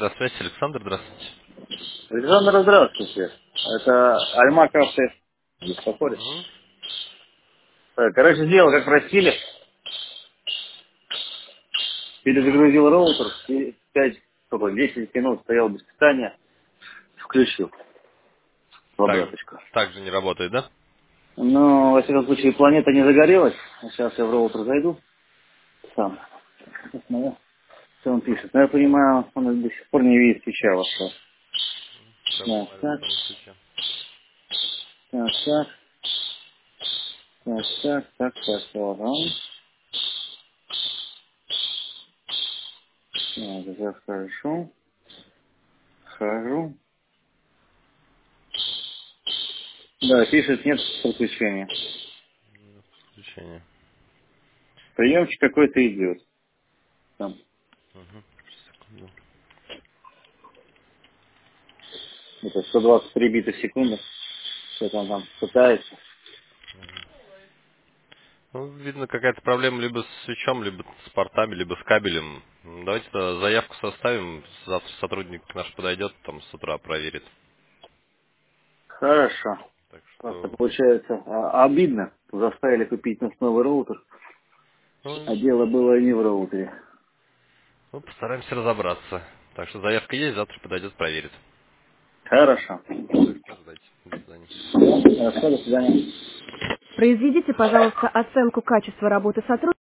Электросвязь, Александр, здравствуйте. Александр, здравствуйте. Это Альмак Авто беспокоит. Мгм. Короче, сделал, как просили. Перезагрузил роутер. И 10 минут стоял без питания. Включил в обраточку. Так же не работает, да? Но, во всяком случае, планета не загорелась. А сейчас я в роутер зайду. Сам. Посмотрю, что он пишет. Но я понимаю, он до сих пор не видит свеча вашего. Да, Проблема так, электронной свечи. так, так, ага. Так, захожу. Хожу. Да, пишет, нет подключения. Включение. Приемчик какой-то идет. Там. Мгм. Секунду. Это 123 бита в секунду. Что-то он там пытается. Ну, видно, какая-то проблема либо с свечом, либо с портами, либо с кабелем. Давайте тогда заявку составим. Завтра сотрудник наш подойдет, там с утра проверит. Хорошо. Так Просто что, получается обидно. Заставили купить нас новый роутер. А ну, дело было не в роутере. постараемся разобраться. Так что заявка есть, завтра подойдет, проверит. Хорошо. Так что ждать. До свидания. Хорошо, до свидания. Произведите, пожалуйста, оценку качества работы сотрудника.